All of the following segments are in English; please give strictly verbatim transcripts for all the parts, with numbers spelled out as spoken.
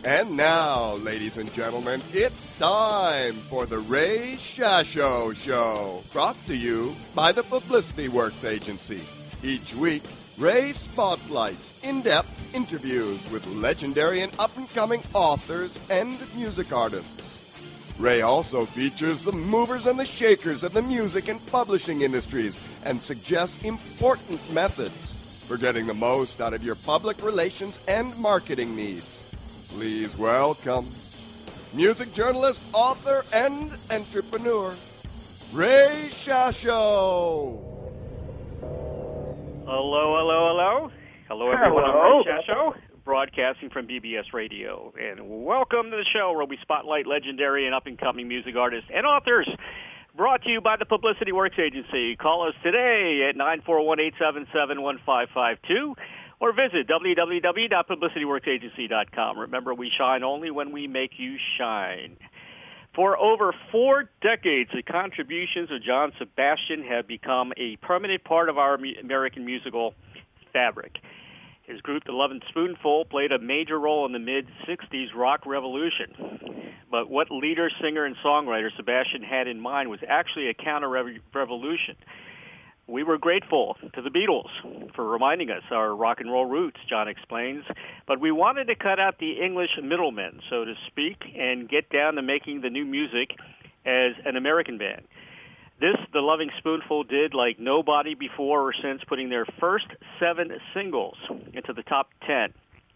And now, ladies and gentlemen, it's time for the Ray Shasho Show, brought to you by the Publicity Works Agency. Each week, Ray spotlights in-depth interviews with legendary and up-and-coming authors and music artists. Ray also features the movers and the shakers of the music and publishing industries and suggests important methods for getting the most out of your public relations and marketing needs. Please welcome music journalist, author, and entrepreneur, Ray Shasho. Hello, hello, hello. Hello, everyone. Hello. I'm Ray Shasho, broadcasting from B B S Radio. And welcome to the show where we spotlight legendary and up-and-coming music artists and authors. Brought to you by the Publicity Works Agency. Call us today at nine four one, eight seven seven, one five five two. Or visit w w w dot publicity works agency dot com. Remember, we shine only when we make you shine. For over four decades, the contributions of John Sebastian have become a permanent part of our American musical fabric. His group, The Lovin' Spoonful, played a major role in the mid-sixties rock revolution. But what leader, singer, and songwriter Sebastian had in mind was actually a counter-revolution. We were grateful to the Beatles for reminding us our rock and roll roots, John explains, but we wanted to cut out the English middlemen, so to speak, and get down to making the new music as an American band. This, The Lovin' Spoonful, did like nobody before or since, putting their first seven singles into the top ten.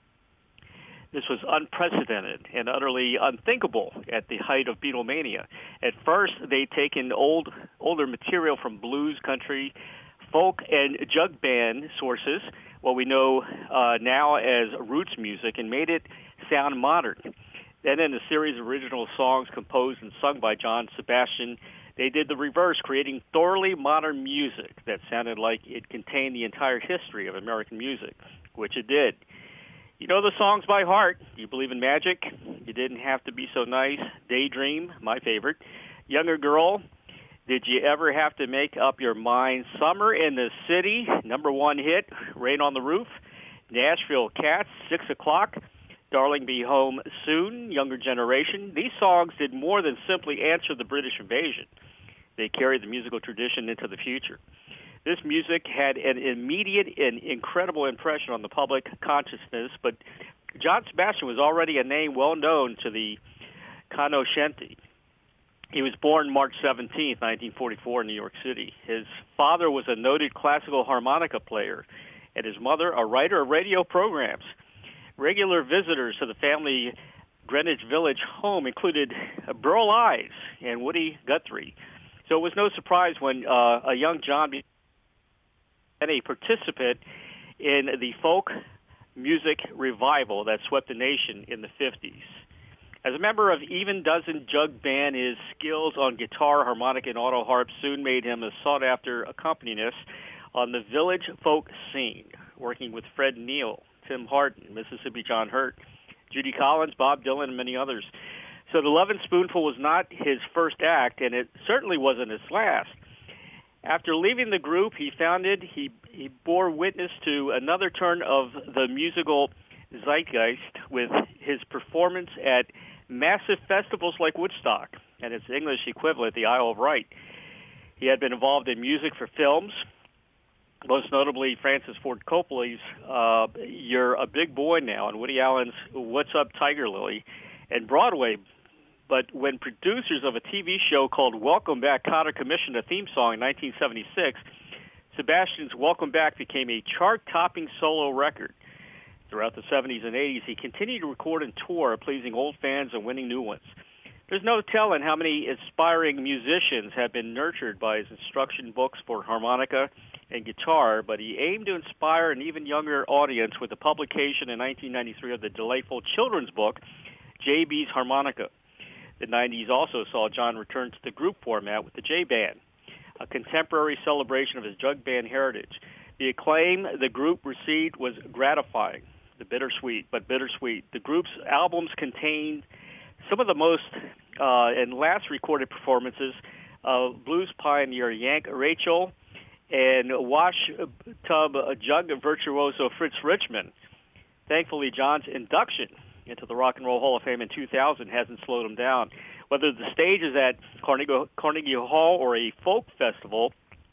This was unprecedented and utterly unthinkable at the height of Beatlemania. At first, they'd taken old, older material from blues, country, folk, and jug band sources, what we know uh, now as roots music, and made it sound modern. Then in a series of original songs composed and sung by John Sebastian, they did the reverse, creating thoroughly modern music that sounded like it contained the entire history of American music, which it did. You know the songs by heart. You believe in magic? You didn't have to be so nice. Daydream, my favorite. Younger Girl. Did you ever have to make up your mind? Summer in the City, number one hit. Rain on the Roof. Nashville Cats, Six O'Clock. Darling Be Home Soon, Younger Generation. These songs did more than simply answer the British invasion. They carried the musical tradition into the future. This music had an immediate and incredible impression on the public consciousness, but John Sebastian was already a name well known to the cognoscenti. He was born March seventeenth, nineteen forty-four in New York City. His father was a noted classical harmonica player, and his mother a writer of radio programs. Regular visitors to the family Greenwich Village home included Burl Ives and Woody Guthrie. So it was no surprise when uh, a young John became a participant in the folk music revival that swept the nation in the fifties. As a member of Even Dozen Jug Band, his skills on guitar, harmonica, and auto harp soon made him a sought-after accompanist on the village folk scene, working with Fred Neil, Tim Hardin, Mississippi John Hurt, Judy Collins, Bob Dylan, and many others. So The Lovin' Spoonful was not his first act, and it certainly wasn't his last. After leaving the group he founded, he, he bore witness to another turn of the musical zeitgeist with his performance at massive festivals like Woodstock and its English equivalent, the Isle of Wight. He had been involved in music for films, most notably Francis Ford Coppola's uh, You're a Big Boy Now, and Woody Allen's What's Up, Tiger Lily, and Broadway. But when producers of a T V show called Welcome Back Cotter commissioned a theme song in nineteen seventy-six, Sebastian's Welcome Back became a chart-topping solo record. Throughout the seventies and eighties, he continued to record and tour, pleasing old fans and winning new ones. There's no telling how many inspiring musicians have been nurtured by his instruction books for harmonica and guitar, but he aimed to inspire an even younger audience with the publication in nineteen ninety-three of the delightful children's book, J B's Harmonica. The nineties also saw John return to the group format with the J-Band, a contemporary celebration of his jug band heritage. The acclaim the group received was gratifying, the bittersweet, but bittersweet. The group's albums contained some of the most uh, and last recorded performances of blues pioneer Yank Rachel and wash tub jug virtuoso Fritz Richmond. Thankfully, John's induction into the Rock and Roll Hall of Fame in two thousand hasn't slowed him down. Whether the stage is at Carnegie, Carnegie Hall or a folk festival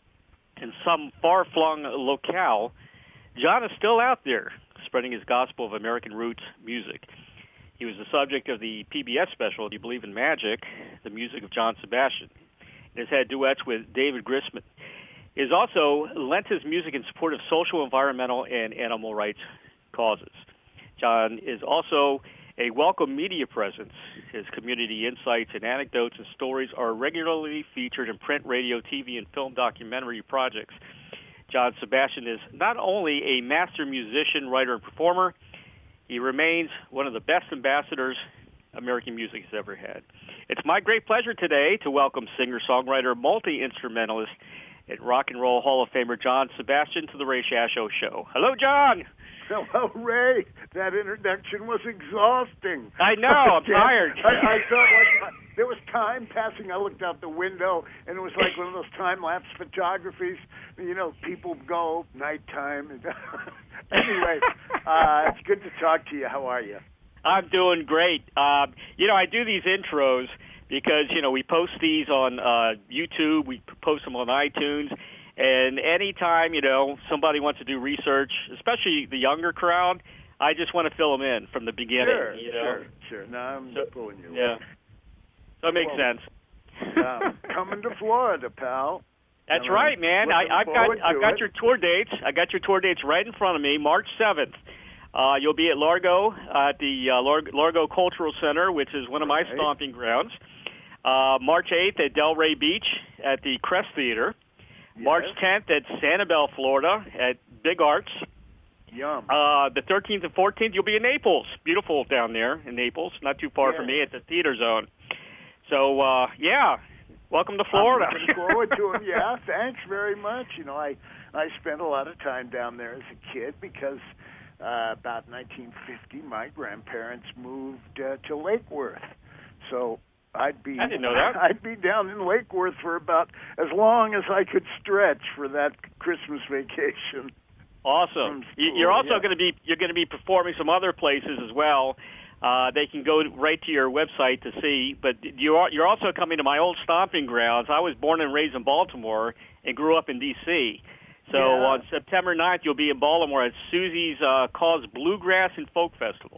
in some far-flung locale, John is still out there spreading his gospel of American roots music. He was the subject of the P B S special, Do You Believe in Magic?, the music of John Sebastian. He has had duets with David Grisman. He has also lent his music in support of social, environmental, and animal rights causes. John is also a welcome media presence. His community insights and anecdotes and stories are regularly featured in print, radio, T V, and film documentary projects. John Sebastian is not only a master musician, writer, and performer, he remains one of the best ambassadors American music has ever had. It's my great pleasure today to welcome singer-songwriter, multi-instrumentalist, and Rock and Roll Hall of Famer John Sebastian to the Ray Shasho Show. Hello, John. Hello, Ray. That introduction was exhausting. I know. I'm tired. I, I thought like there was time passing. I looked out the window, and it was like one of those time-lapse photographies. You know, people go nighttime. Anyway, uh, it's good to talk to you. How are you? I'm doing great. Uh, you know, I do these intros because, you know, we post these on uh, YouTube. We post them on iTunes. And anytime, you know, somebody wants to do research, especially the younger crowd, I just want to fill them in from the beginning. Sure, you know? sure, sure. No, I'm so, pulling you. Yeah. So it makes well, sense. uh, coming to Florida, pal. That's I'm right, man. I, I've got I've got it. your tour dates. I got your tour dates right in front of me. March seventh. Uh, you'll be at Largo, uh, at the uh, Largo, Largo Cultural Center, which is one of my right. stomping grounds. Uh, March eighth at Delray Beach at the Crest Theater. Yes. March tenth at Sanibel, Florida at Big Arts. Yum. Uh, the thirteenth and fourteenth, you'll be in Naples. Beautiful down there in Naples, not too far yeah. from me at the Theater Zone. So, uh, yeah, welcome to Florida. I'm looking forward to it. Yeah, thanks very much. You know, I, I spent a lot of time down there as a kid because uh, about nineteen fifty, my grandparents moved uh, to Lake Worth. So I'd be I didn't know that. I'd be down in Lake Worth for about as long as I could stretch for that Christmas vacation. Awesome. School, You're also yeah. going to be you're going to be performing some other places as well. Uh, they can go right to your website to see. But you are you're also coming to my old stomping grounds. I was born and raised in Baltimore and grew up in D C. So yeah. on September ninth, you'll be in Baltimore at Susie's uh, Cause Bluegrass and Folk Festival.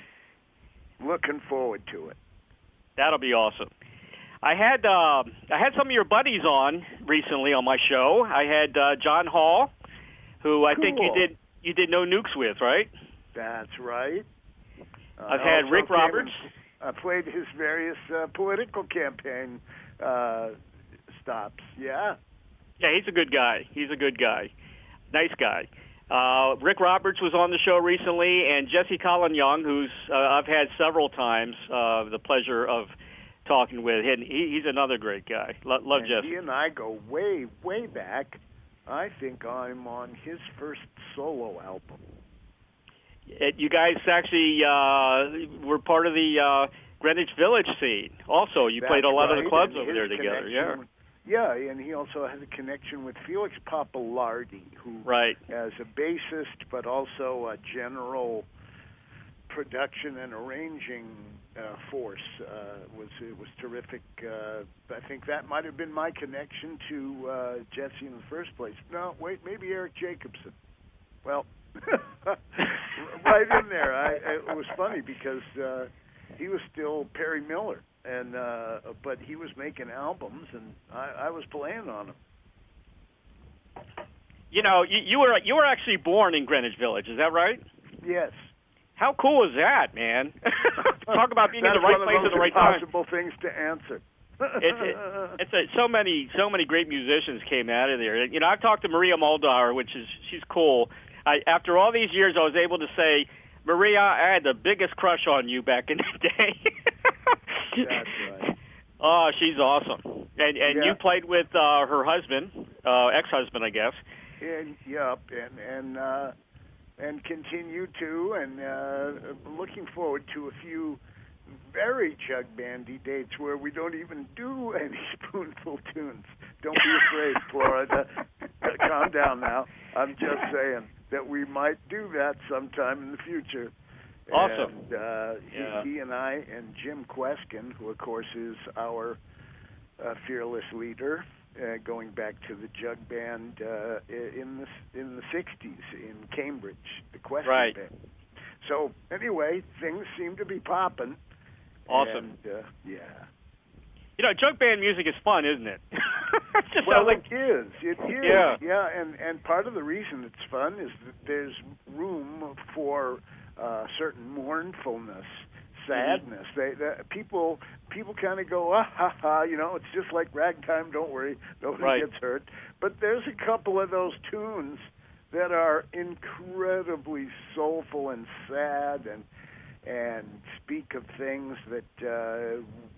Looking forward to it. That'll be awesome. I had uh, I had some of your buddies on recently on my show. I had uh, John Hall, who I cool. think you did you did No Nukes with, right? That's right. Uh, I've had Rick Roberts. I played his various uh, political campaign uh, stops. Yeah. Yeah, he's a good guy. He's a good guy. Nice guy. Uh, Rick Roberts was on the show recently, and Jesse Colin Young, who's uh, I've had several times uh, the pleasure of talking with. And he, he's another great guy. Lo- love and Jesse. He and I go way, way back. I think I'm on his first solo album. It, you guys actually uh, were part of the uh, Greenwich Village scene. Also, you That's played a lot right. of the clubs and over there together. Yeah. With, yeah, and he also has a connection with Felix Papalardi, who, right. as a bassist, but also a general production and arranging uh, force, uh, was it was terrific. Uh, I think that might have been my connection to uh, Jesse in the first place. No, wait, maybe Eric Jacobson. Well, right in there. I, it was funny because uh, he was still Perry Miller, and uh, but he was making albums, and I, I was playing on them. You know, you, you were you were actually born in Greenwich Village. Is that right? Yes. How cool is that, man? Talk about being in the right place at the right time. That's one of those impossible things to answer. it's a, it's a, so many so many great musicians came out of there. You know, I've talked to Maria Muldaur, which is she's cool. I, after all these years, I was able to say, Maria, I had the biggest crush on you back in the day. That's right. Oh, she's awesome. And and yeah. you played with uh, her husband, uh, ex-husband, I guess. And yep, and and uh, and continue to, and uh, looking forward to a few very Chug Bandy dates where we don't even do any spoonful tunes. Don't be afraid, Florida. Calm down now. I'm just saying that we might do that sometime in the future. Awesome. And, uh, yeah. he, he and I and Jim Kweskin, who of course is our uh, fearless leader, uh, going back to the jug band uh, in the in the sixties in Cambridge, the Kweskin right. band. So anyway, things seem to be popping. Awesome. And, uh, yeah. You know, jug band music is fun, isn't it? It just Well, sounds like it is. It is. Yeah. Yeah, and, and part of the reason it's fun is that there's room for uh, certain mournfulness, sadness. Mm-hmm. They, they people people kind of go, ah ha ha, you know, it's just like ragtime. Don't worry, nobody right. gets hurt. But there's a couple of those tunes that are incredibly soulful and sad, and and speak of things that uh,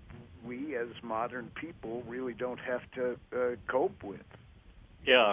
we as modern people really don't have to uh, cope with. Yeah.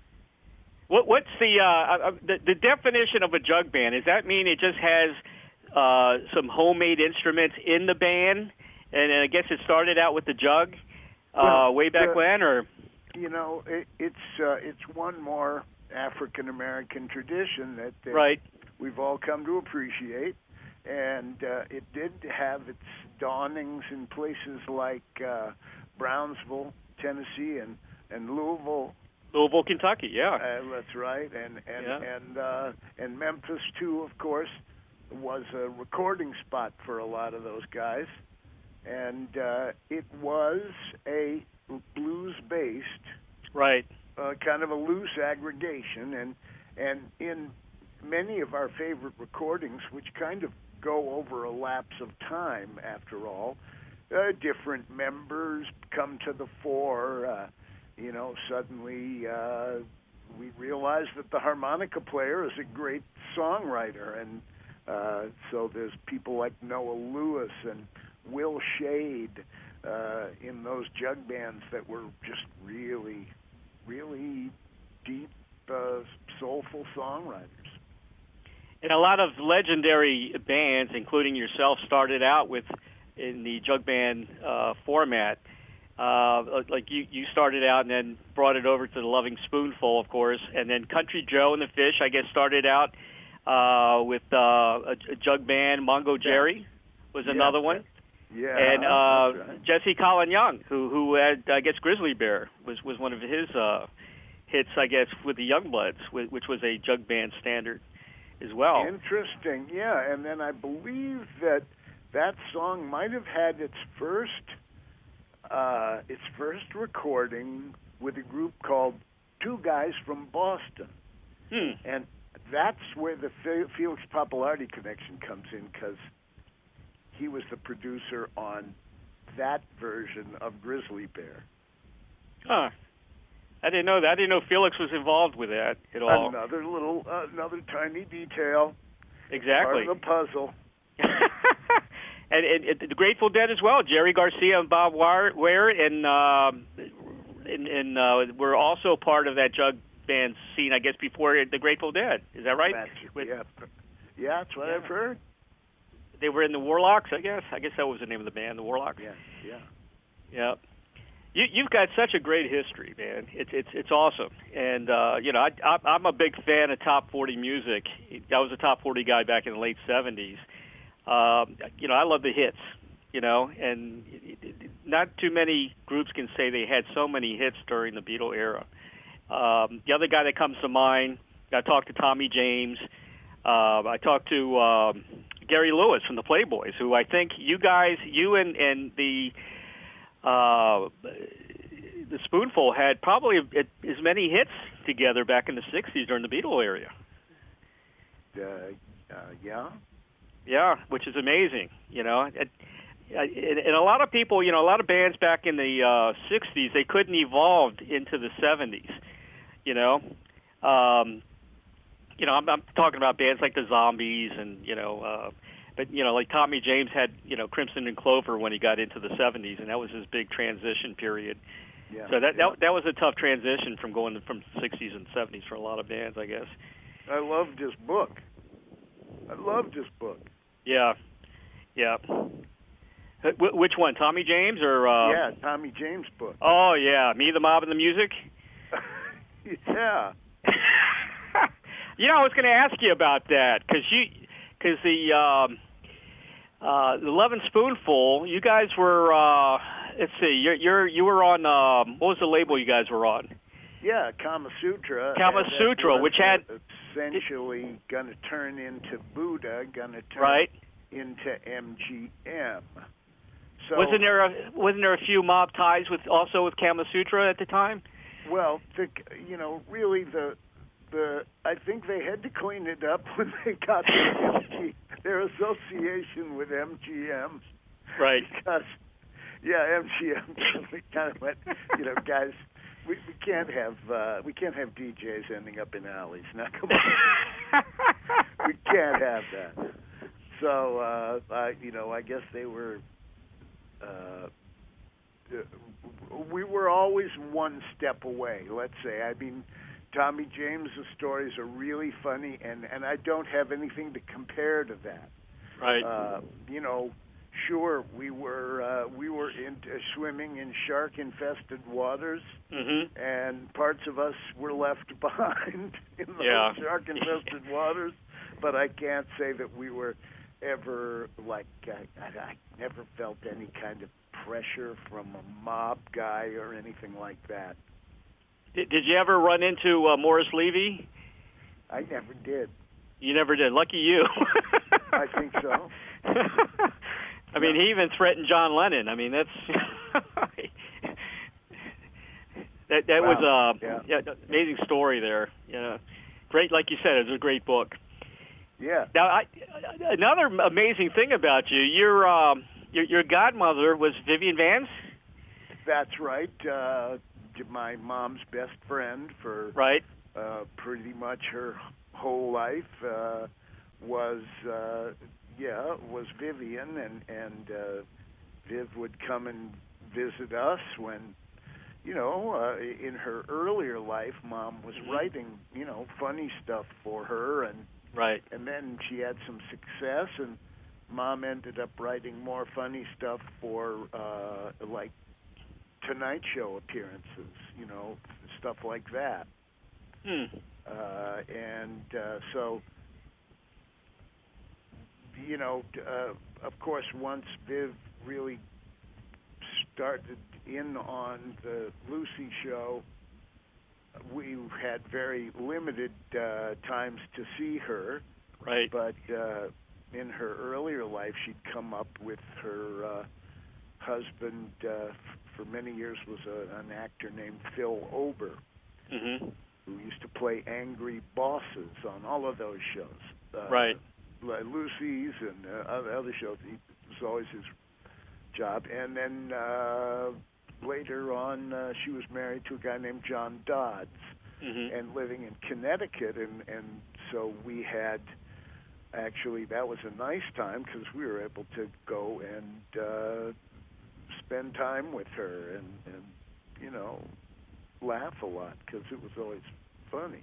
What what's the, uh, the the definition of a jug band? Does that mean it just has uh, some homemade instruments in the band, and, and I guess it started out with the jug uh, well, way back uh, when, or you know, it, it's uh, it's one more African American tradition that, that right. we've all come to appreciate, and uh, it did have its dawnings in places like uh, Brownsville, Tennessee, and and Louisville. Louisville, Kentucky, yeah. Uh, that's right, and and yeah. and uh, and Memphis too, of course, was a recording spot for a lot of those guys, and uh, it was a blues-based, right, uh, kind of a loose aggregation, and and in many of our favorite recordings, which kind of go over a lapse of time, after all, uh, different members come to the fore. Uh, You know, suddenly uh, we realize that the harmonica player is a great songwriter, and uh, so there's people like Noah Lewis and Will Shade uh, in those jug bands that were just really, really deep, uh, soulful songwriters. And a lot of legendary bands, including yourself, started out with in the jug band uh, format. Uh, like you, you started out and then brought it over to the Loving Spoonful, of course, and then Country Joe and the Fish, I guess, started out uh, with uh, a, a jug band. Mongo Jerry was yeah. another one. Yeah, and uh, right. Jesse Colin Young, who who had, I guess, Grizzly Bear was, was one of his uh, hits, I guess, with the Youngbloods, which was a jug band standard as well. Interesting, yeah. And then I believe that that song might have had its first uh, its first recording with a group called Two Guys from Boston. Hmm. And that's where the Felix Pappalardi connection comes in, because he was the producer on that version of Grizzly Bear. Huh. I didn't know that. I didn't know Felix was involved with that at all. Another little, uh, another tiny detail. Exactly. Part of the puzzle. and, and, and the Grateful Dead as well. Jerry Garcia and Bob Ware, and um, and, and uh, were also part of that jug band scene, I guess, before the Grateful Dead. Is that right? That's, With, yeah. yeah, that's what yeah. I've heard. They were in the Warlocks, I guess. I guess that was the name of the band, the Warlocks. Yeah, yeah. Yeah. You, you've got such a great history, man. It's it's it's awesome, and uh, you know I, I, I'm a big fan of top forty music. I was a top forty guy back in the late seventies. Um, you know, I love the hits. You know, and not too many groups can say they had so many hits during the Beatle era. Um, the other guy that comes to mind, I talked to Tommy James. Uh, I talked to um, Gary Lewis from the Playboys, who I think you guys, you and and the Uh, the Spoonful had probably as many hits together back in the sixties during the Beatle era. Uh, uh, yeah. Yeah, which is amazing, you know. And, and a lot of people, you know, a lot of bands back in the uh, sixties, they couldn't evolve into the seventies, you know. Um, you know, I'm, I'm talking about bands like the Zombies and, you know, uh, But, you know, like Tommy James had, you know, Crimson and Clover when he got into the seventies, and that was his big transition period. Yeah, so that, yeah. that that was a tough transition from going from sixties and seventies for a lot of bands, I guess. I loved his book. I loved his book. Yeah, yeah. Wh- which one, Tommy James or? Uh... Yeah, Tommy James' book. Oh yeah, Me, the Mob, and the Music. Yeah. You know, I was going to ask you about that because you. because the um, uh, the Love and Spoonful, you guys were. Uh, let's see, you're, you're you were on. Um, what was the label you guys were on? Yeah, Kama Sutra. Kama Sutra, which had essentially going to turn into Buddha, going to turn right. into M G M. So, wasn't there a, wasn't there a few mob ties with also with Kama Sutra at the time? Well, the, you know, really the the I think they had to clean it up when they got the M G, their association with M G M. Right. Because yeah, M G M kind of went, you know, guys. We, we can't have uh, we can't have D Js ending up in alleys. Now, come on, we can't have that. So, uh, I, you know, I guess they were. Uh, we were always one step away. Let's say. I mean, Tommy James' stories are really funny, and, and I don't have anything to compare to that. Right. Uh, you know. Sure, we were uh, we were in, uh, swimming in shark-infested waters, mm-hmm. and parts of us were left behind in those yeah. shark-infested waters. But I can't say that we were ever like I, I, I never felt any kind of pressure from a mob guy or anything like that. Did, did you ever run into uh, Morris Levy? I never did. You never did. Lucky you. I think so. I mean, he even threatened John Lennon. I mean, that's that. That wow. was a yeah. yeah, amazing story there. Yeah, great. Like you said, it was a great book. Yeah. Now, I, another amazing thing about you, your um, your, your godmother was Vivian Vance. That's right. Uh, my mom's best friend for right. uh, pretty much her whole life uh, was. Uh, Yeah, was Vivian, and and uh, Viv would come and visit us when, you know, uh, in her earlier life, Mom was mm-hmm. writing, you know, funny stuff for her, and right, and then she had some success, and Mom ended up writing more funny stuff for uh, like Tonight Show appearances, you know, stuff like that, hmm. uh, and uh, so. You know, uh, of course, once Viv really started in on the Lucy show, we had very limited uh, times to see her. Right. But uh, in her earlier life, she'd come up with her uh, husband, uh, f- for many years was a, an actor named Phil Ober, mm-hmm. who used to play angry bosses on all of those shows. Uh, right. Like Lucy's and uh, other shows. It was always his job. And then uh, later on, uh, she was married to a guy named John Dodds, mm-hmm. and living in Connecticut. And, and so we had, actually, that was a nice time because we were able to go and uh, spend time with her and, and, you know, laugh a lot because it was always funny.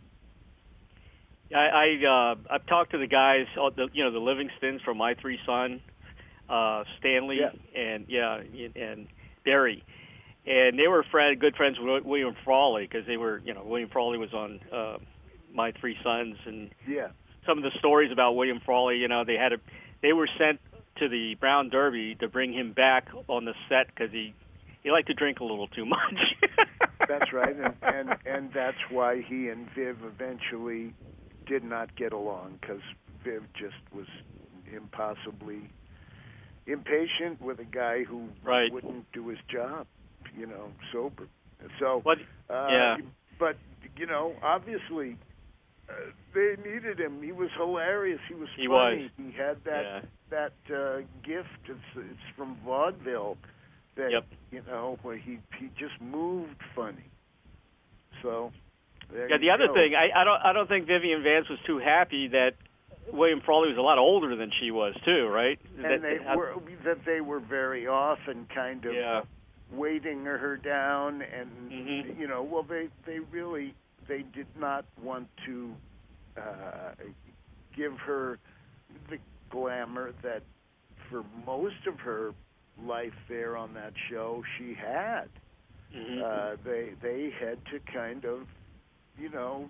I, I uh, I've talked to the guys, all the, you know, the Livingstons from My Three Son, uh, Stanley, yeah. and yeah, and Barry, and they were friend, good friends with William Frawley because they were, you know, William Frawley was on uh, My Three Sons, and yeah. some of the stories about William Frawley, you know, they had a, they were sent to the Brown Derby to bring him back on the set because he he liked to drink a little too much. That's right, and, and and that's why he and Viv eventually did not get along because Viv just was impossibly impatient with a guy who right. wouldn't do his job, you know, sober. So, what? Uh, yeah. But you know, obviously, uh, they needed him. He was hilarious. He was he funny. Was. He had that yeah. that uh, gift. It's it's from vaudeville. That yep. you know, where he he just moved funny. So. There yeah, the other go. thing, I, I don't, I don't think Vivian Vance was too happy that William Frawley was a lot older than she was too, right? And that, they I, were that they were very often kind of yeah. weighting her down, and mm-hmm. you know, well, they they really they did not want to uh, give her the glamour that for most of her life there on that show she had. Mm-hmm. Uh, they they had to kind of, you know,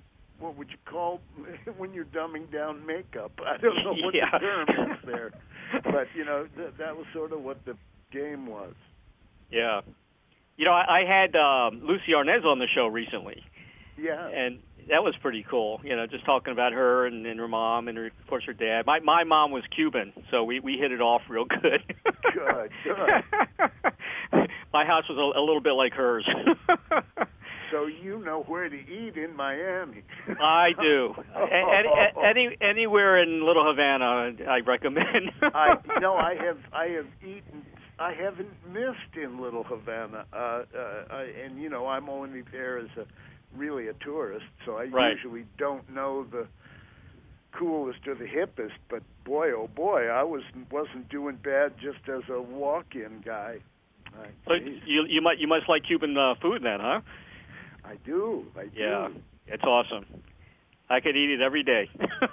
what would you call when you're dumbing down makeup? I don't know what yeah. the term is there, but you know th- that was sort of what the game was. Yeah, you know, I, I had um, Lucy Arnaz on the show recently. Yeah, and that was pretty cool. You know, just talking about her and, and her mom and her, of course her dad. My my mom was Cuban, so we we hit it off real good. Good, good. My house was a, a little bit like hers. So you know where to eat in Miami. I do. Any, any anywhere in Little Havana, I recommend. I no, I have I have eaten. I haven't missed in Little Havana, uh, uh, I, and you know I'm only there as a really a tourist, so I right. usually don't know the coolest or the hippest. But boy, oh boy, I was wasn't doing bad just as a walk-in guy. I, so you you might you must like Cuban uh, food then, huh? I do. I do. Yeah, it's awesome. I could eat it every day.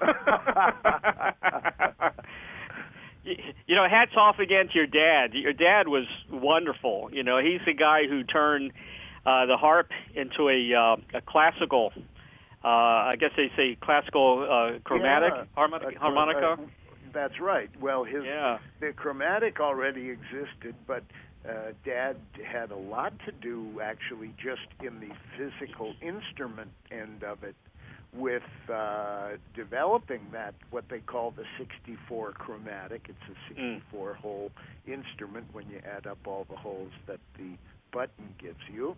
you, you know, hats off again to your dad. Your dad was wonderful. You know, he's the guy who turned uh, the harp into a uh, a classical. Uh, I guess they say classical uh, chromatic yeah, harmonica. uh, harmonica. Uh, that's right. Well, his yeah. the chromatic already existed, but uh, Dad had a lot to do actually just in the physical instrument end of it, with uh, developing that what they call the sixty-four chromatic. It's a sixty-four mm. hole instrument when you add up all the holes that the button gives you.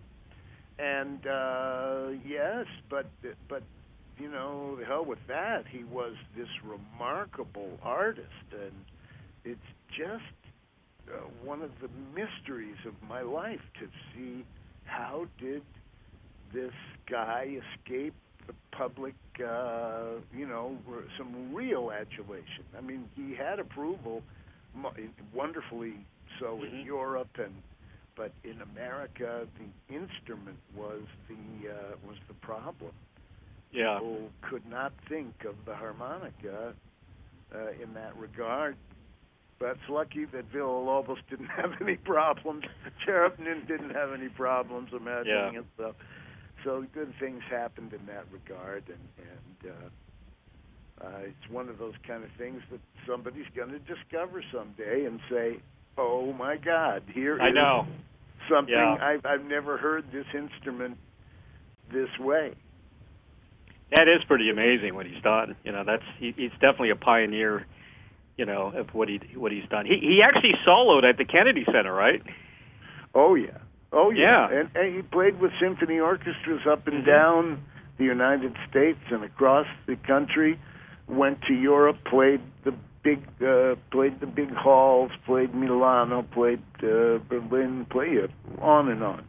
And uh, yes, but but you know, the hell with that. He was this remarkable artist, and it's just uh, one of the mysteries of my life to see how did this guy escape the public, uh, you know, some real adulation. I mean, he had approval, wonderfully so mm-hmm. in Europe, and but in America, the instrument was the uh, was the problem. Yeah. People could not think of the harmonica uh, in that regard. But it's lucky that Villa-Lobos didn't have any problems. Cherubinin didn't have any problems imagining yeah. it. So, so good things happened in that regard, and, and uh, uh, it's one of those kind of things that somebody's going to discover someday and say, "Oh my God, here I is know. something yeah. I've, I've never heard this instrument this way." That is pretty amazing what he's done. You know, that's he, he's definitely a pioneer. You know, of what he what he's done. He he actually soloed at the Kennedy Center, right? Oh yeah, oh yeah, yeah. And, and he played with symphony orchestras up and mm-hmm. down the United States and across the country. Went to Europe, played the big uh, played the big halls, played Milano, played uh, Berlin, played on and on.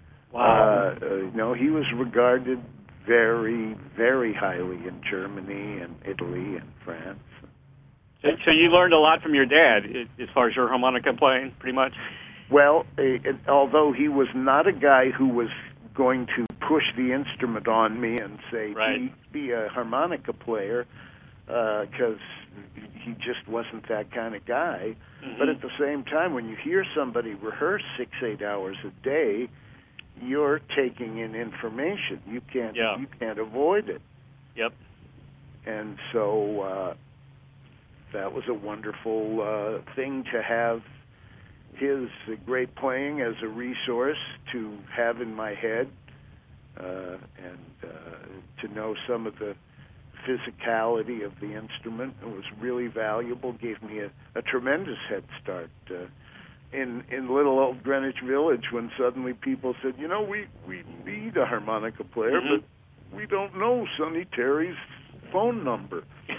Wow. Uh, uh, you know, he was regarded very, very highly in Germany and Italy and France. So, so you learned a lot from your dad as far as your harmonica playing, pretty much? Well, it, it, although he was not a guy who was going to push the instrument on me and say, right. be, be a harmonica player, because uh, he just wasn't that kind of guy. Mm-hmm. But at the same time, when you hear somebody rehearse six, eight hours a day, you're taking in information. You can't yeah. you can't avoid it. Yep. And so uh, that was a wonderful uh, thing to have his uh, great playing as a resource to have in my head, uh, and uh, to know some of the physicality of the instrument. It was really valuable, gave me a, a tremendous head start uh, in in little old Greenwich Village, when suddenly people said, you know, we, we need a harmonica player, mm-hmm. but we don't know Sonny Terry's phone number.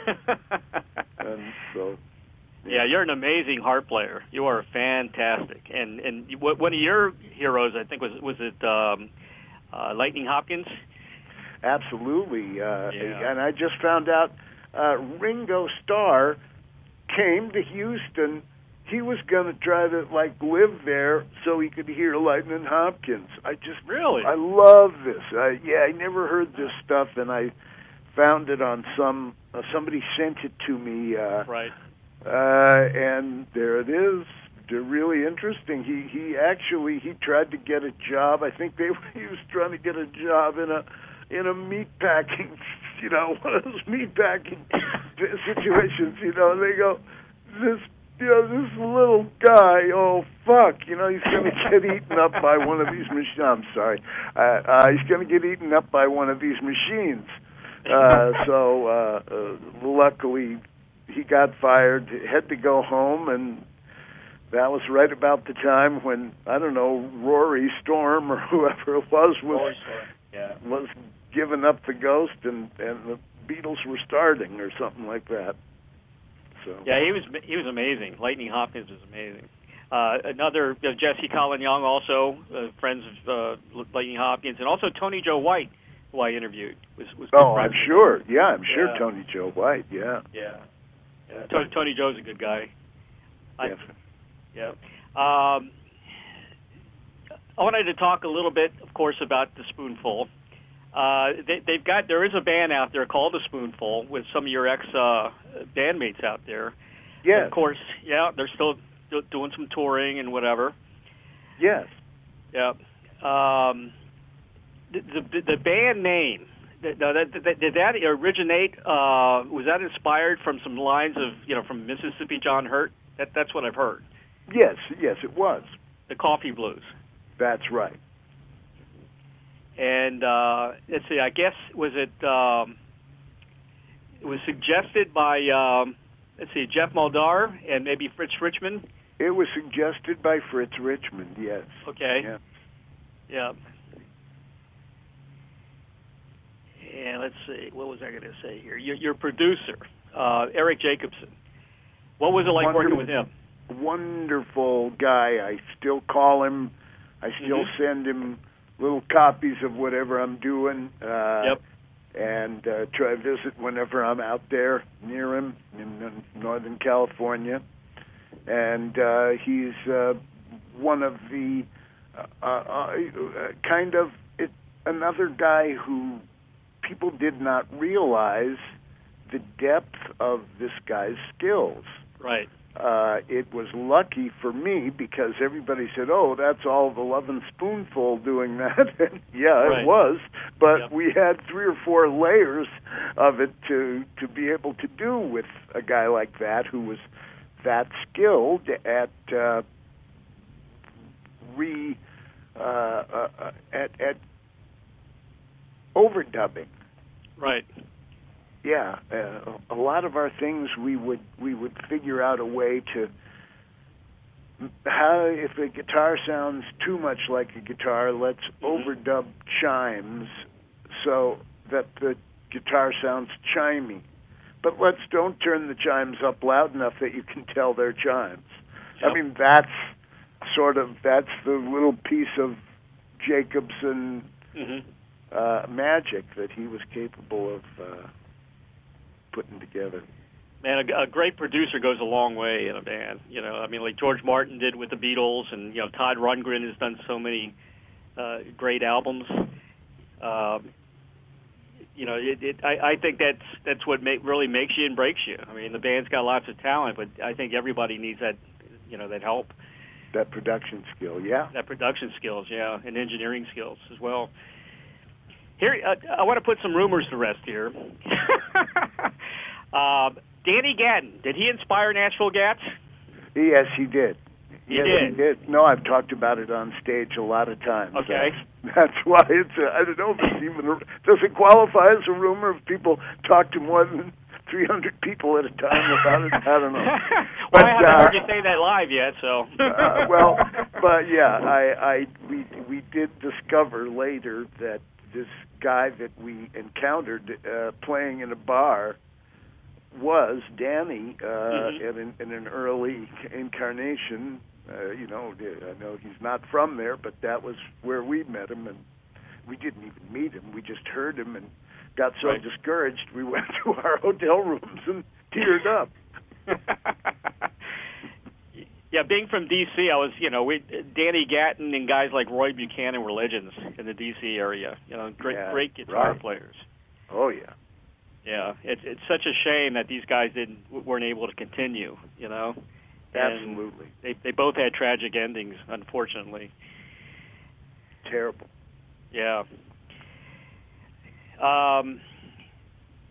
And so... Yeah, you're an amazing harp player. You are fantastic. And and one of your heroes, I think, was was it um, uh, Lightning Hopkins? Absolutely. Uh, yeah. And I just found out uh, Ringo Starr came to Houston. He was going to try to, like, live there so he could hear Lightning Hopkins. I just... Really? I love this. I, yeah, I never heard this stuff, and I found it on some... Uh, somebody sent it to me. Uh, right. Uh, and there it is. They're really interesting. He he actually he tried to get a job. I think they he was trying to get a job in a in a meat packing you know, one of those meatpacking situations, you know, and they go, this, you know, this little guy, oh, fuck, you know, he's going to get eaten up by one of these machines. I'm sorry. Uh, uh, he's going to get eaten up by one of these machines. Uh, so, uh, uh, luckily, he got fired, had to go home, and that was right about the time when, I don't know, Rory Storm or whoever it was was, yeah. was giving up the ghost, and, and the Beatles were starting or something like that. So. Yeah, he was he was amazing. Lightning Hopkins was amazing. Uh, another, uh, Jesse Colin Young, also uh, friends of uh, Lightning Hopkins, and also Tony Joe White, who I interviewed. Was, was oh, I'm sure. Yeah, I'm sure yeah. Tony Joe White, yeah. Yeah. yeah. Tony, Tony Joe's a good guy. I, yes. Yeah. Um, I wanted to talk a little bit, of course, about the Spoonful. Uh, they, they've got there is a band out there called the Spoonful with some of your ex uh, bandmates out there. Yes. Of course, yeah, they're still do, doing some touring and whatever. Yes. Yeah. Um, the, the the band name. Did that, did that originate? Uh, was that inspired from some lines of you know from Mississippi John Hurt? That that's what I've heard. Yes. Yes, it was. The Coffee Blues. That's right. And uh, let's see, I guess was it? Um, it was suggested by um, let's see, Jeff Muldaur and maybe Fritz Richmond. It was suggested by Fritz Richmond. Yes. Okay. Yeah. Yeah. And let's see, what was I going to say here? Your, your producer, uh, Eric Jacobson. What was it like Wonderful, working with him? Wonderful guy. I still call him. I still mm-hmm. send him little copies of whatever I'm doing. Uh, yep. And uh, try to visit whenever I'm out there near him in, in Northern California. And uh, he's uh, one of the uh, uh, kind of it, another guy who people did not realize the depth of this guy's skills. Right. Uh, it was lucky for me because everybody said, oh, that's all the Lovin' Spoonful doing that. yeah, right. it was. But yep. we had three or four layers of it to, to be able to do with a guy like that who was that skilled at uh, re uh, uh, at, at overdubbing. Right. Yeah, uh, a lot of our things we would we would figure out a way to how if a guitar sounds too much like a guitar, let's mm-hmm. overdub chimes so that the guitar sounds chimey. But let's don't turn the chimes up loud enough that you can tell they're chimes. Yep. I mean, that's sort of that's the little piece of Jacobson mm-hmm. uh, magic that he was capable of. Uh, putting together. Man, a, a great producer goes a long way in a band. You know, I mean, like George Martin did with the Beatles, and you know, Todd Rundgren has done so many uh, great albums. Um, you know, it, it, I, I think that's that's what make, really makes you and breaks you. I mean, the band's got lots of talent, but I think everybody needs that, you know, that help. That production skill, yeah. That production skills, yeah, and engineering skills as well. Here, uh, I want to put some rumors to rest here. uh, Danny Gatton, did he inspire Nashville Gats? Yes, he did. He yes, did? He did. No, I've talked about it on stage a lot of times. Okay. That's, that's why it's, a, I don't know if it's even, a, does it qualify as a rumor if people talk to more than three hundred people at a time about it? I don't know. well, but, I haven't uh, heard you say that live yet, so. uh, well, but yeah, I, I, we, we did discover later that this guy that we encountered uh, playing in a bar was Danny uh, mm-hmm. in, in an early incarnation. Uh, you know, I know he's not from there, but that was where we met him, and we didn't even meet him. We just heard him and got so right. discouraged we went to our hotel rooms and teared up. Yeah, being from D C, I was, you know, we Danny Gatton and guys like Roy Buchanan were legends in the D C area. You know, great, yeah, great guitar right. players. Oh yeah, yeah. It's it's such a shame that these guys didn't weren't able to continue. You know, absolutely. And they they both had tragic endings, unfortunately. Terrible. Yeah. Um.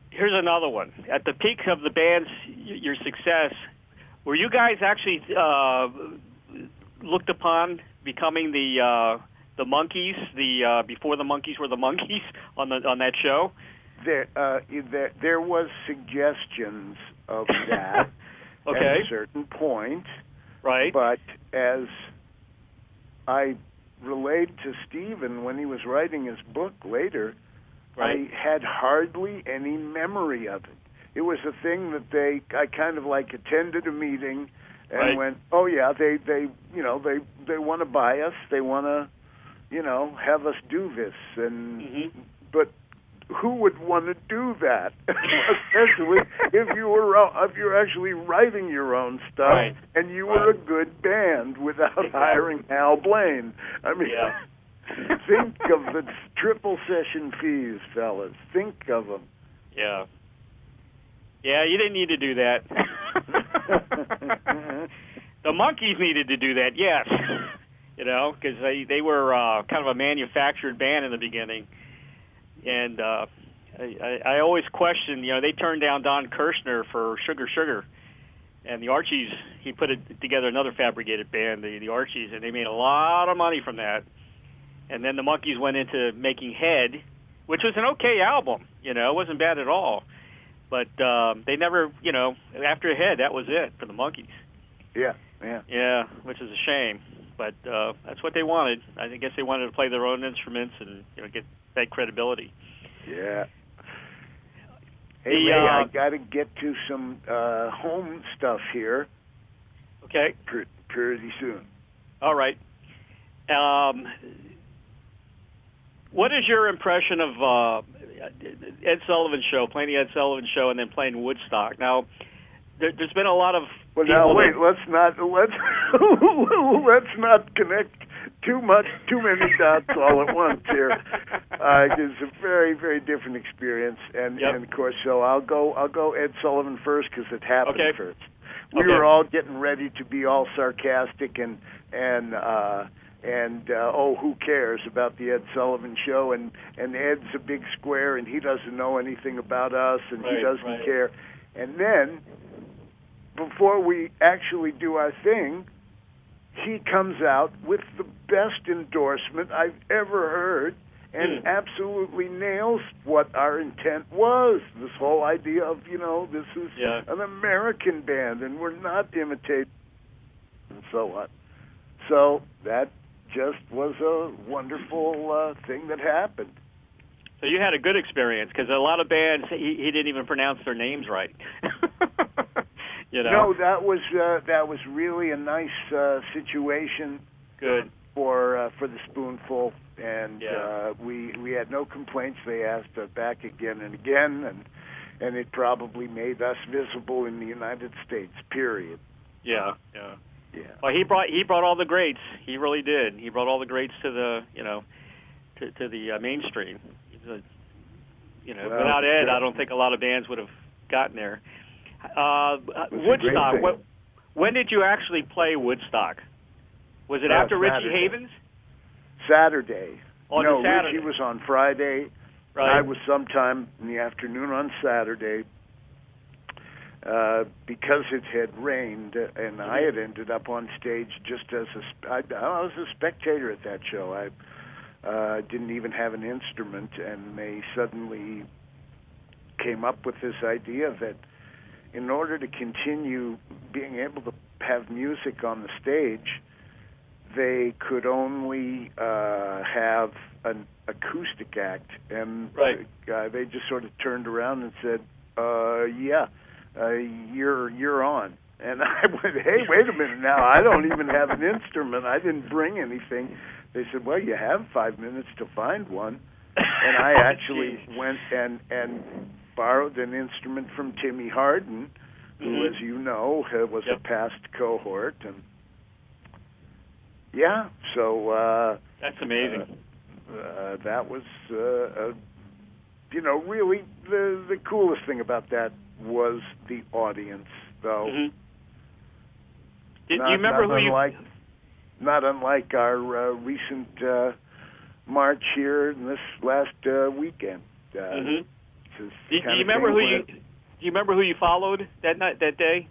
here's another one. At the peak of the band's your success, were you guys actually uh, looked upon becoming the uh, the Monkees, the uh, before the Monkees were the Monkees on the on that show? There, uh, there, there was suggestions of that okay. at a certain point, right? But as I relayed to Stephen when he was writing his book later, right. I had hardly any memory of it. It was a thing that they, I kind of like attended a meeting and right. went, oh yeah, they, they, you know, they, they want to buy us, they want to, you know, have us do this, and mm-hmm. but who would want to do that? Especially if you were if you're actually writing your own stuff right. and you right. were a good band without exactly. hiring Hal Blaine. I mean, yeah. think of the triple session fees, fellas. Think of them. Yeah. Yeah, you didn't need to do that. The Monkees needed to do that, yes. You know, because they, they were uh, kind of a manufactured band in the beginning. And uh, I, I always question, you know, they turned down Don Kirshner for Sugar Sugar. And the Archies, he put it together another fabricated band, the, the Archies, and they made a lot of money from that. And then the Monkees went into making Head, which was an okay album. You know, it wasn't bad at all. But um, they never, you know, after Head, that was it for the Monkees. Yeah, yeah. Yeah, which is a shame. But uh, that's what they wanted. I guess they wanted to play their own instruments and, you know, get that credibility. Yeah. Hey, the, Ray, uh, I got to get to some uh, home stuff here. Okay. Pr- pretty soon. All right. Um, what is your impression of uh, Ed Sullivan Show, playing the Ed Sullivan Show, and then playing Woodstock? Now, there, there's been a lot of well. Now wait, that, let's not let's let's not connect too much, too many dots all at once here. Uh, it's a very, very different experience, and, yep. and of course, so I'll go I'll go Ed Sullivan first because it happened okay. first. We okay. were all getting ready to be all sarcastic and and. Uh, And, uh, oh, who cares about the Ed Sullivan Show? And, and Ed's a big square, and he doesn't know anything about us, and right, he doesn't right. care. And then, before we actually do our thing, he comes out with the best endorsement I've ever heard and mm. absolutely nails what our intent was. This whole idea of, you know, this is yeah. an American band, and we're not imitating, and so on. So that just was a wonderful uh, thing that happened. So you had a good experience, because a lot of bands, he, he didn't even pronounce their names right. you know? No, that was uh, that was really a nice uh, situation. Good for uh, for the Spoonful, and yeah. uh, we we had no complaints. They asked uh, back again and again, and and it probably made us visible in the United States. Period. Yeah, yeah. Yeah. Well, he brought he brought all the greats. He really did. He brought all the greats to the you know to to the uh, mainstream. He's a, you know, well, without Ed, yeah. I don't think a lot of bands would have gotten there. Uh, Woodstock. What, when did you actually play Woodstock? Was it uh, after Richie Saturday. Havens? Saturday. On no, Saturday. Richie was on Friday. Right. I was sometime in the afternoon on Saturday. Uh, because it had rained, uh, and mm-hmm. I had ended up on stage just as a sp- I, I was a spectator at that show. I uh, didn't even have an instrument, and they suddenly came up with this idea that in order to continue being able to have music on the stage, they could only uh, have an acoustic act, and right. uh, they just sort of turned around and said, uh, yeah, Uh, you're you're on. And I went, hey, wait a minute now. I don't even have an instrument. I didn't bring anything. They said, well, you have five minutes to find one. And I oh, actually geez. went and, and borrowed an instrument from Timmy Harden, who, mm-hmm. as you know, was yep. a past cohort. And yeah, so uh, that's amazing. Uh, uh, that was, uh, uh, you know, really the the coolest thing about that was the audience, though. Mm-hmm. Did not, you remember not who unlike, you? Not unlike our uh, recent uh, march here in this last uh, weekend. Uh, mm-hmm. Is do, do you remember who you? Do you remember who you followed that night, that day?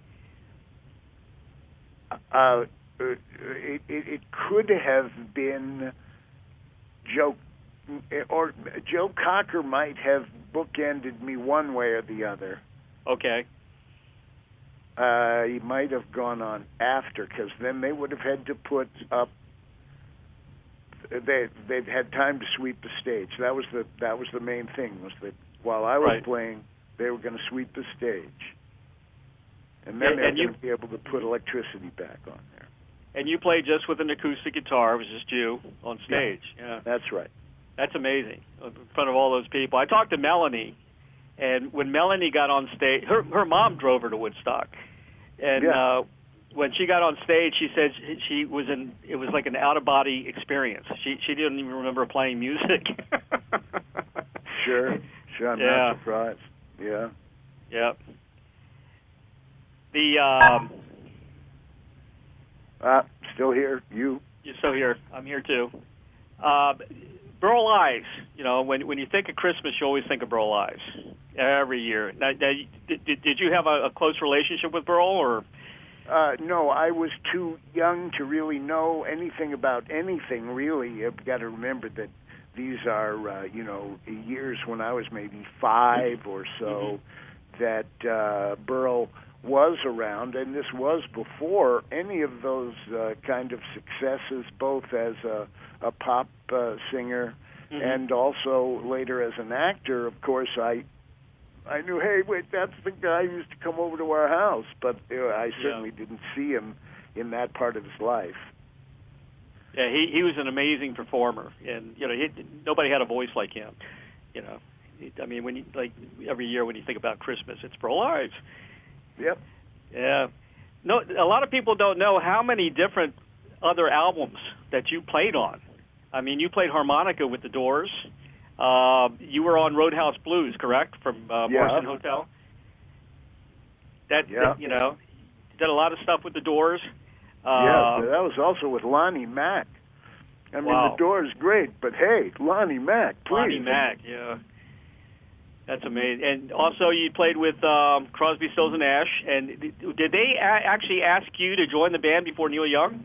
Uh, it, it, it could have been Joe, or Joe Cocker might have bookended me one way or the other. Okay. Uh, he might have gone on after, because then they would have had to put up. They they'd had time to sweep the stage. That was the that was the main thing. Was that while I was right. playing, they were going to sweep the stage, and then yeah, they were and you, going to be able to put electricity back on there. And you played just with an acoustic guitar. It was just you on stage. Yeah, yeah. That's right. That's amazing. In front of all those people. I talked to Melanie, and when Melanie got on stage, her her mom drove her to Woodstock, and yeah. uh, when she got on stage, she said she was in. It was like an out of body experience. She she didn't even remember playing music. Sure, sure. I'm yeah. not surprised. Yeah. Yep. The um. Uh, still here. You. You're still here. I'm here too. Uh, Burl Ives. You know, when when you think of Christmas, you always think of Burl Ives every year. Now, now, did, did you have a, a close relationship with Burl, or? Uh, no, I was too young to really know anything about anything. Really, you've got to remember that these are, uh, you know, years when I was maybe five or so, mm-hmm. that uh, Burl was around, and this was before any of those uh, kind of successes, both as a, a pop uh, singer mm-hmm. and also later as an actor. Of course, I I knew, hey, wait, that's the guy who used to come over to our house, but uh, I certainly yeah. didn't see him in that part of his life. Yeah, he he was an amazing performer, and you know, he, nobody had a voice like him. You know, I mean, when you like every year when you think about Christmas, it's Burl Ives. Yep. Yeah. No, a lot of people don't know how many different other albums that you played on. I mean, you played harmonica with the Doors. Uh, you were on Roadhouse Blues, correct, from uh, yeah. Morrison Hotel? That, yeah. that, you know, did a lot of stuff with the Doors. Uh, yeah, that was also with Lonnie Mack. I mean, wow. the Doors, great, but hey, Lonnie Mack, please. Lonnie Mack, yeah. That's amazing. And also, you played with um, Crosby, Stills, and Nash. And did they a- actually ask you to join the band before Neil Young?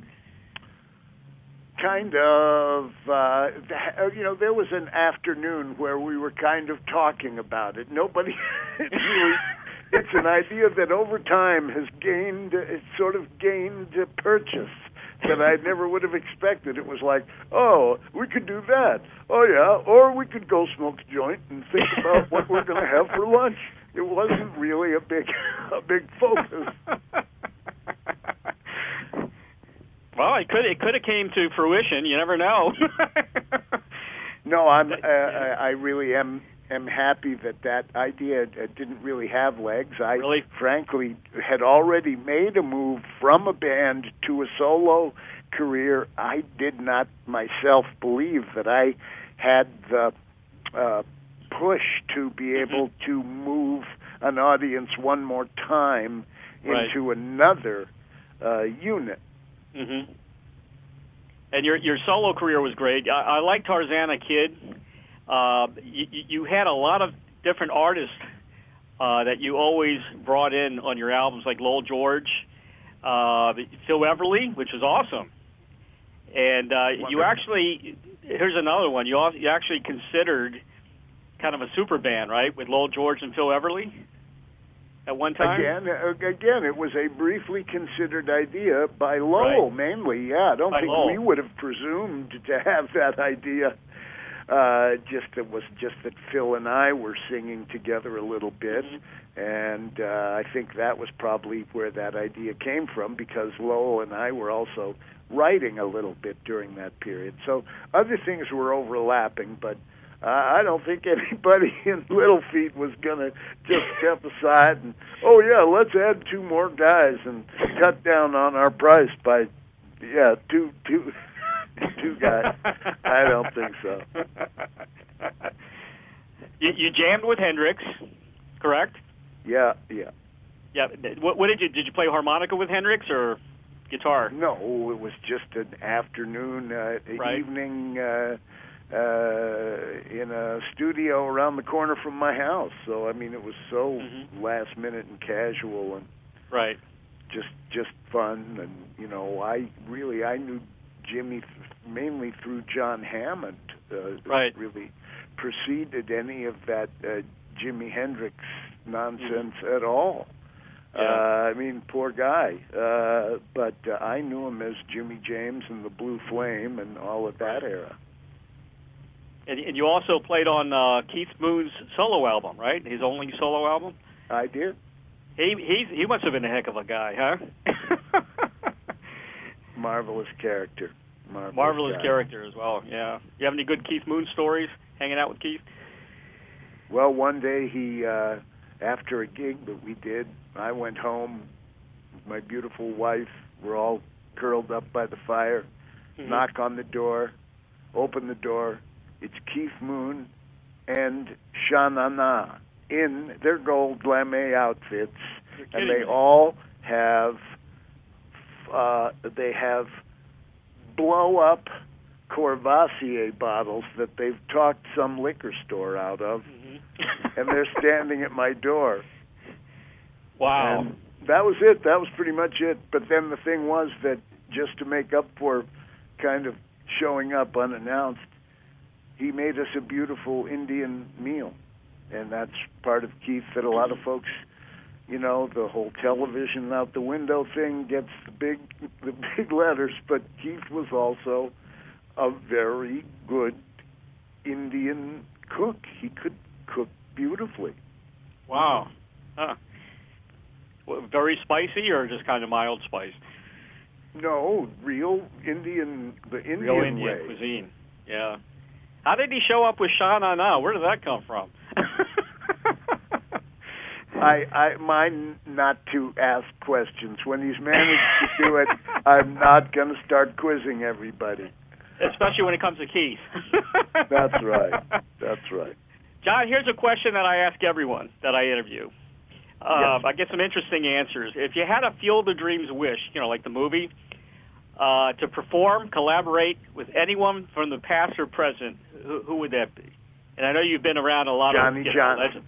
Kind of. Uh, you know, there was an afternoon where we were kind of talking about it. Nobody it's really. It's an idea that over time has gained, it's sort of gained purchase that I never would have expected. It was like, oh, we could do that. Oh, yeah. Or we could go smoke a joint and think about what we're going to have for lunch. It wasn't really a big, a big focus. Well, it could, it could have came to fruition. You never know. No, I'm, uh, I really am. am happy that that idea didn't really have legs. I really? frankly had already made a move from a band to a solo career. I did not myself believe that I had the uh, push to be able mm-hmm. to move an audience one more time right. into another uh, unit. Mm-hmm. And your your solo career was great. I, I like Tarzana Kid. Uh, you, you had a lot of different artists uh, that you always brought in on your albums, like Lowell George, uh, Phil Everly, which was awesome. And uh, you actually, here's another one, you, also, you actually considered kind of a super band, right, with Lowell George and Phil Everly at one time? Again, again, it was a briefly considered idea by Lowell, right. mainly, yeah. I don't by think Lowell. we would have presumed to have that idea. Uh, just it was just that Phil and I were singing together a little bit, mm-hmm. and uh, I think that was probably where that idea came from, because Lowell and I were also writing a little bit during that period. So other things were overlapping, but uh, I don't think anybody in Little Feat was going to just step aside and, oh yeah, let's add two more guys and cut down on our price by, yeah, two two. Two guys. I don't think so. You, you jammed with Hendrix, correct? Yeah, yeah. Yeah. What, what did you did you play harmonica with Hendrix or guitar? No, it was just an afternoon, uh, right. evening uh, uh, in a studio around the corner from my house. So I mean, it was so Mm-hmm. last minute and casual and Right. just just fun. And you know, I really I knew Jimmy th- mainly through John Hammond. Uh, Right. Really preceded any of that uh, Jimi Hendrix nonsense Mm-hmm. at all. Yeah. Uh, I mean, poor guy. Uh, but uh, I knew him as Jimmy James and the Blue Flame and all of that era. And, and you also played on uh, Keith Moon's solo album, right? His only solo album. I did. He he's, he must have been a heck of a guy, huh? Marvelous character. Marvelous, Marvelous guy. character as well. Yeah. You have any good Keith Moon stories? Hanging out with Keith? Well, one day he, uh, after a gig that we did, I went home. My beautiful wife, we're all curled up by the fire. Mm-hmm. Knock on the door. Open the door. It's Keith Moon and Sha-Na Na in their gold lame outfits, You're and kidding they me. all have uh, they have blow up Courvoisier bottles that they've talked some liquor store out of, Mm-hmm. and they're standing at my door. Wow. And that was it. That was pretty much it. But then the thing was that just to make up for kind of showing up unannounced, he made us a beautiful Indian meal. And that's part of Keith that a lot of folks, you know, the whole television out the window thing gets the big the big letters, but Keith was also a very good Indian cook. He could cook beautifully. Wow. Huh. Well, very spicy or just kind of mild spice? No, real Indian, the Indian Real Indian way. cuisine. Yeah. How did he show up with Sha-Na Na? Where did that come from? I, I mine not to ask questions. When he's managed to do it, I'm not going to start quizzing everybody. Especially when it comes to Keith. That's right. That's right. John, here's a question that I ask everyone that I interview. Uh, Yes. I get some interesting answers. If you had a Field of Dreams wish, you know, like the movie, uh, to perform, collaborate with anyone from the past or present, who, who would that be? And I know you've been around a lot Johnny of you know, Johnson. legends.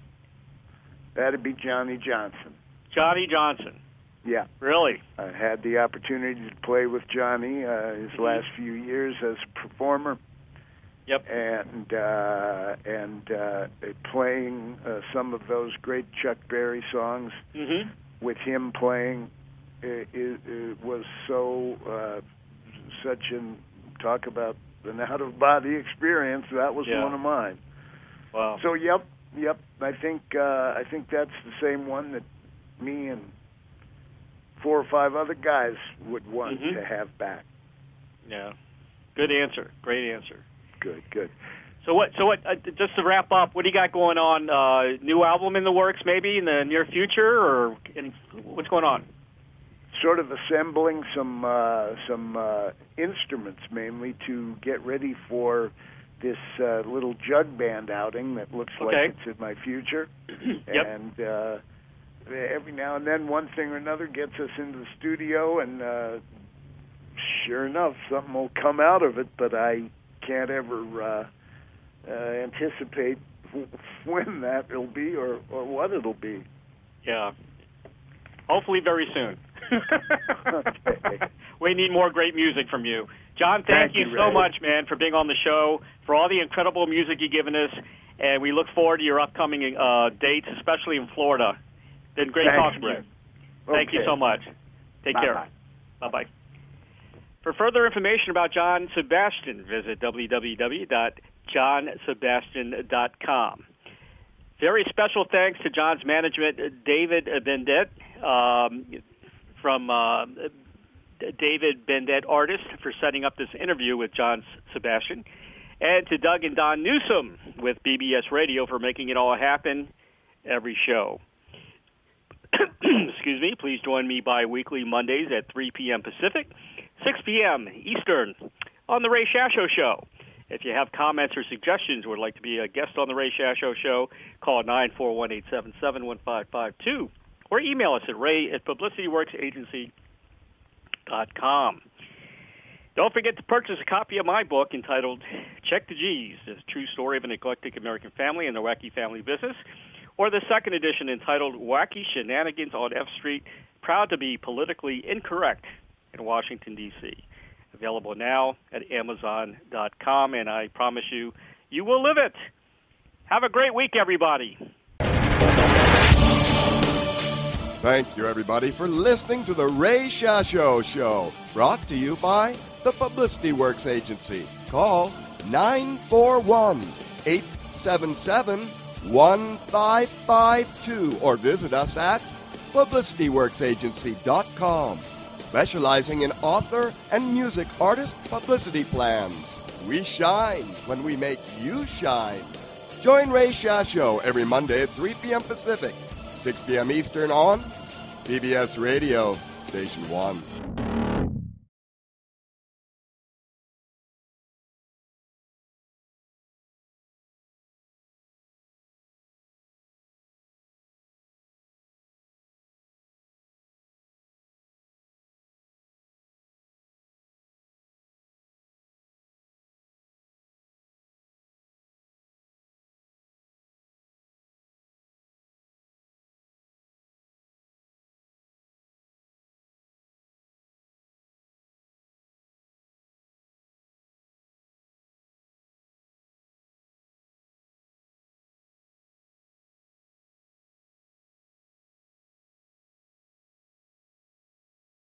That'd be Johnny Johnson. Johnny Johnson. Yeah. Really? I had the opportunity to play with Johnny uh, his Mhm. last few years as a performer. Yep. And uh, and uh, playing uh, some of those great Chuck Berry songs Mm-hmm. with him playing, it, it, it was so uh, such an talk about an out of body experience. That was Yeah. one of mine. Wow. So yep, yep. I think uh, I think that's the same one that me and four or five other guys would want Mhm. to have back. Yeah. Good answer. Great answer. Good, good. So what? So what? Uh, just to wrap up, what do you got going on? Uh, new album in the works, maybe in the near future, or in, what's going on? Sort of assembling some uh, some uh, instruments mainly to get ready for this uh, little jug band outing that looks Okay. like it's in my future. Yep. And uh, every now and then, one thing or another gets us into the studio, and uh, sure enough, something will come out of it. But I can't ever uh, uh, anticipate when that will be or, or what it'll be. Yeah. Hopefully very soon. Okay. We need more great music from you. John, thank, Thank you, you, so Ray. much, man, for being on the show, for all the incredible music you've given us, and we look forward to your upcoming uh, dates, especially in Florida. Been great Thanks, talking to you. Ray. Thank you Okay. so much. Take Bye-bye. care. Bye-bye. For further information about John Sebastian, visit w w w dot john sebastian dot com. Very special thanks to John's management, David Bendet, um, from uh, David Bendet Artist, for setting up this interview with John Sebastian, and to Doug and Don Newsom with B B S Radio for making it all happen every show. Excuse me. Please join me bi-weekly Mondays at three p.m. Pacific, six p.m. Eastern on The Ray Shasho Show. If you have comments or suggestions or would like to be a guest on The Ray Shasho Show, call nine four one, eight seven seven, one five five two or email us at ray at publicity works agency dot com. Don't forget to purchase a copy of my book entitled Check the G's, the true story of an eclectic American family and the wacky family business, or the second edition entitled Wacky Shenanigans on F Street, proud to be politically incorrect in Washington, D C Available now at Amazon dot com, and I promise you, you will live it. Have a great week, everybody. Thank you, everybody, for listening to the Ray Shasho Show, brought to you by the Publicity Works Agency. Call nine four one, eight seven seven, one five five two or visit us at publicity works agency dot com, specializing in author and music artist publicity plans. We shine when we make you shine. Join Ray Shasho every Monday at three p.m. Pacific, six p.m. Eastern on B B S Radio, Station one.